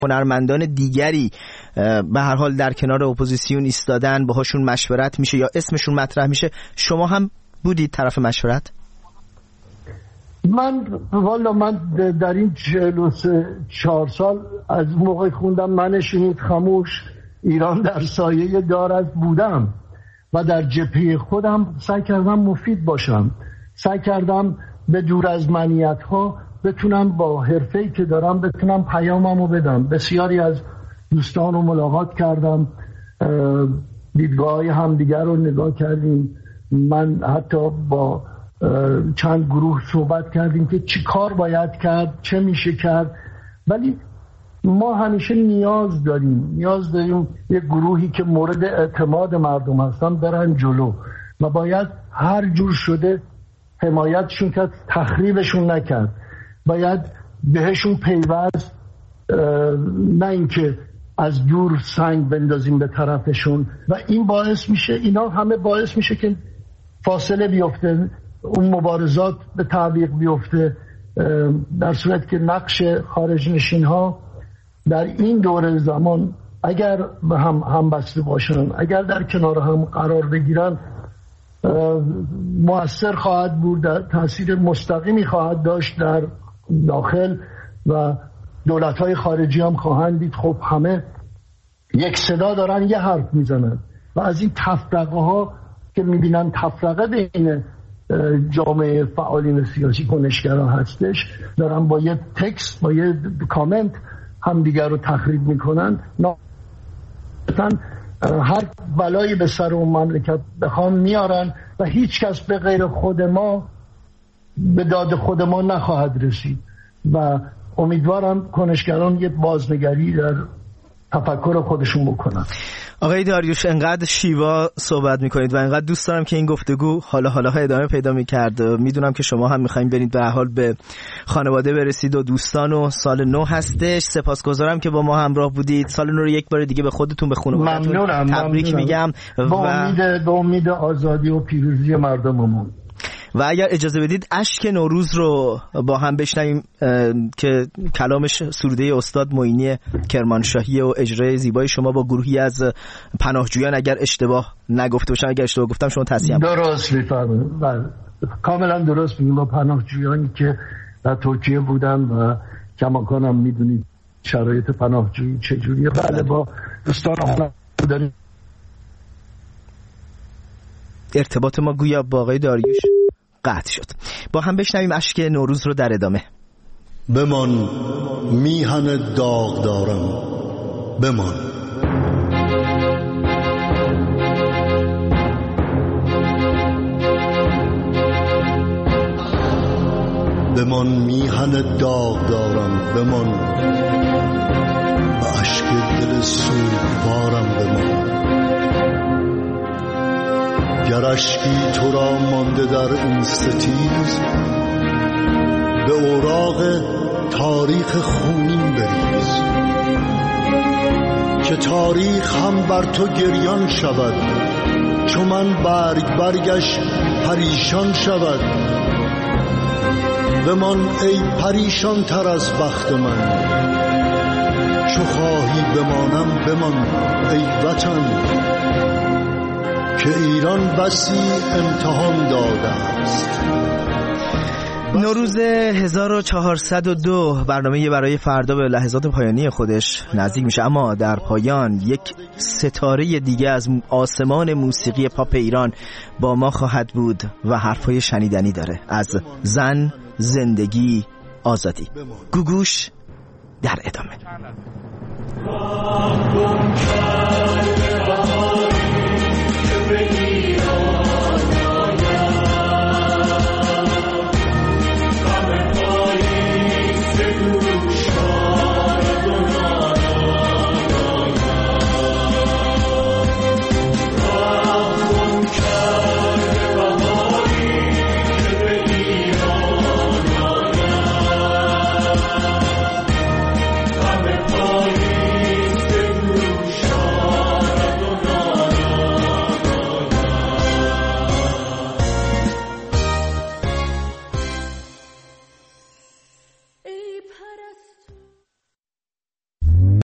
هنرمندان دیگری به هر حال در کنار اپوزیسیون ایستادن، باهاشون مشورت میشه یا اسمشون مطرح میشه، شما هم بودید طرف مشورت؟ من در این 44 سال از موقع خوندم من شنید خاموش، ایران در سایه دارد بودم و در جبهه خودم سعی کردم مفید باشم، سعی کردم به دور از منیت ها بتونم با حرفه‌ای که دارم بتونم پیاممو بدم. بسیاری از دوستان رو ملاقات کردم، دیدگاه‌های همدیگر رو نگاه کردیم، من حتی با چند گروه صحبت کردیم که چی کار باید کرد، چه میشه کرد. ولی ما همیشه نیاز داریم یه گروهی که مورد اعتماد مردم هستن برن جلو و باید هر جور شده حمایتشون کرد، تخریبشون نکرد، باید بهشون پیوست، نه اینکه از دور سنگ بندازیم به طرفشون. و این باعث میشه، اینا همه باعث میشه که فاصله بیفته، اون مبارزات به تعویق بیفته، در صورت که نقش خارج نشین ها در این دور زمان اگر به هم بسته باشن، اگر در کنار هم قرار بگیرن، مؤثر خواهد بود، تاثیر مستقیمی خواهد داشت در داخل و دولت‌های خارجی هم خواهند دید خب همه یک صدا دارن، یه حرف میزنن و از این تفرقه ها که میبینن تفرقه بین جامعه فعالین سیاسی کنشگران هستش، دارن با یه تکست، با یه کامنت همدیگر رو تخریب میکنن. هر بلایی به سر اون مملکت بخوام میارن و هیچ کس به غیر خود ما به داد خود ما نخواهد رسید و امیدوارم کنشگران یه بازنگری در تفکر خودشون بکنن. آقای داریوش، انقدر شیوا صحبت میکنید و انقدر دوست دارم که این گفتگو حالا ادامه پیدا میکرد. میدونم که شما هم میخواین برید به هر حال به خانواده برسید و دوستان و سال نو هستش. سپاسگزارم که با ما همراه بودید. سال نو رو یک بار دیگه به خودتون، به خانواده‌تون تبریک میگم به امید آزادی و پیروزی مردممون. و اگر اجازه بدید اشک نوروز رو با هم بشنویم که کلامش سروده استاد معینی کرمانشاهی و اجرای زیبای شما با گروهی از پناهجویان، اگر اشتباه نگفته باشم، اگر اشتباه گفتم شما تصحیح کنید. درست میفرمایید، بله کاملا درست میگم. با پناهجویانی که در ترکیه بودن و کماکانم میدونید شرایط پناهجویی چجوریه. بله با دوستان داریم ارتباط ما گویا با آقای داریوش قطع شد. با هم بشنویم اشک نوروز رو در ادامه. بمان میهن داغ دارم، بمان بمان میهن داغ دارم، بمان به اشک دل سوگوارم، بمان گر اشکی تو را مانده در این ستیز، به اوراق تاریخ خونین بریز که تاریخ هم بر تو گریان شود، چو من برگش پریشان شود. بمان ای پریشان تر از بخت من، چو خواهی بمانم بمان ای وطن، که ایران بسی امتحان داده است. نوروز 1402 برنامه برای فردا به لحظات پایانی خودش نزدیک میشه، اما در پایان یک ستاره دیگه از آسمان موسیقی پاپ ایران با ما خواهد بود و حرفای شنیدنی داره از زن، زندگی، آزادی. گوگوش در ادامه.